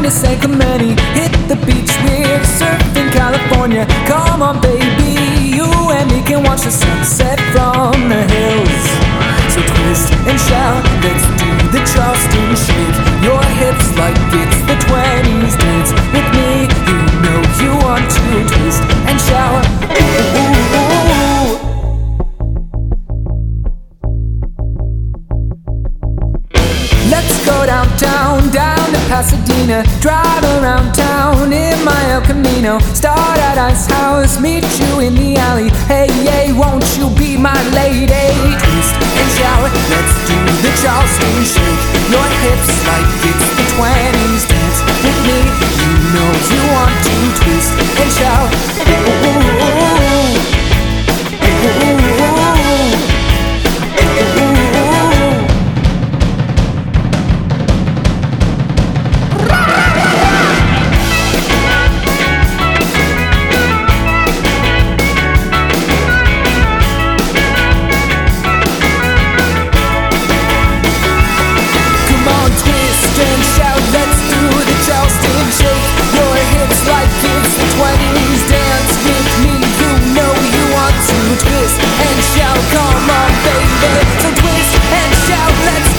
to San Clemente, hit the beach, we're surfing California. Come on baby, you and me can watch the sunset from the hills. So twist and shout, let's do the Charleston shake. Your hips like it's the 20s, dance with me. You know you want to twist and shout. Ooh. Let's go downtown, down to Pasadena. Drive around town in my El Camino. Start at Ice House, meet you in the alley. Hey, hey, won't you be my lady? Twist and shout, let's do the Charleston shake. Your hips like it's the 20s, dance with me. You know you want to twist and shout. Ooh. Let's do the Charleston shake. Your hips like it's the 20s, dance with me. You know you want to twist and shout. Come on baby, so twist and shout. Let's